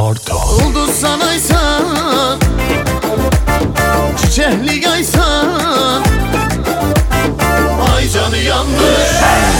Kartal. Oldu sanaysan, çiçekli yaysan, ay canı yanmış.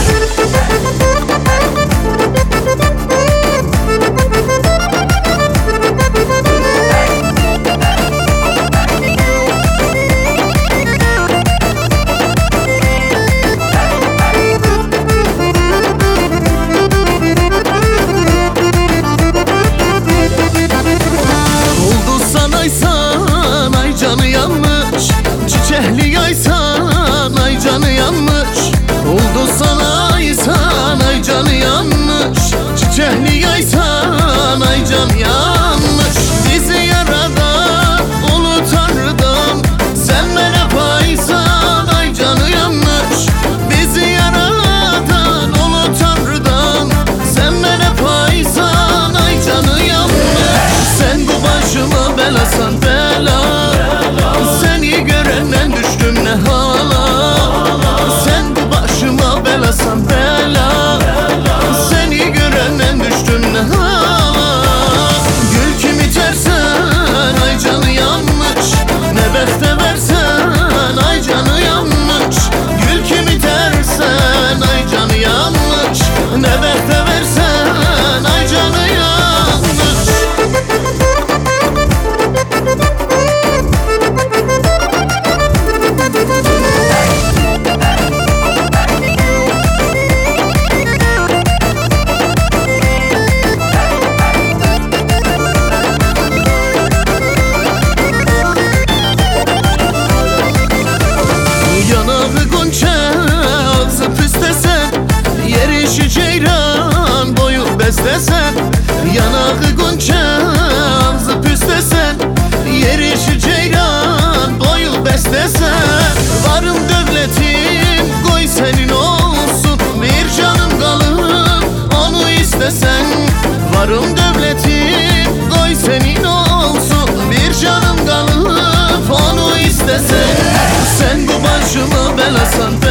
Ay canı yanmış, çiçekli yaysan, ay canı yanmış. Oldu sanaysan, ay canı yanmış, çiçekli yaysan, ay canı yanmış. Bizi yaradan, ulu Tanrı'dan, sen bana paysan, ay canı yanmış. Bizi yaradan, ulu Tanrı'dan, sen bana paysan, ay canı yanmış. Sen bu başıma belasan bela, seni görenden düştüm ne hala. Sen bu başıma belasan bela, seni görenden düştüm ne hala. Gül kimi tersen, ay canı yanmış. Ne bekte versen, ay canı yanmış. Gül kimi tersen, ay canı yanmış. Ne bekte versen, ay canı yanmış. Yanağı gonca, ağzı püstesen, yer işi ceyran, boyu beslesen. Yanağı gonca, ağzı püstesen, yer işi ceyran, boyu beslesen. Varım devletim, koy senin olsun, bir canım kalıp onu istesen. Varım devletim, koy senin olsun, bir canım kalıp onu istesen. Sen bu başıma belasan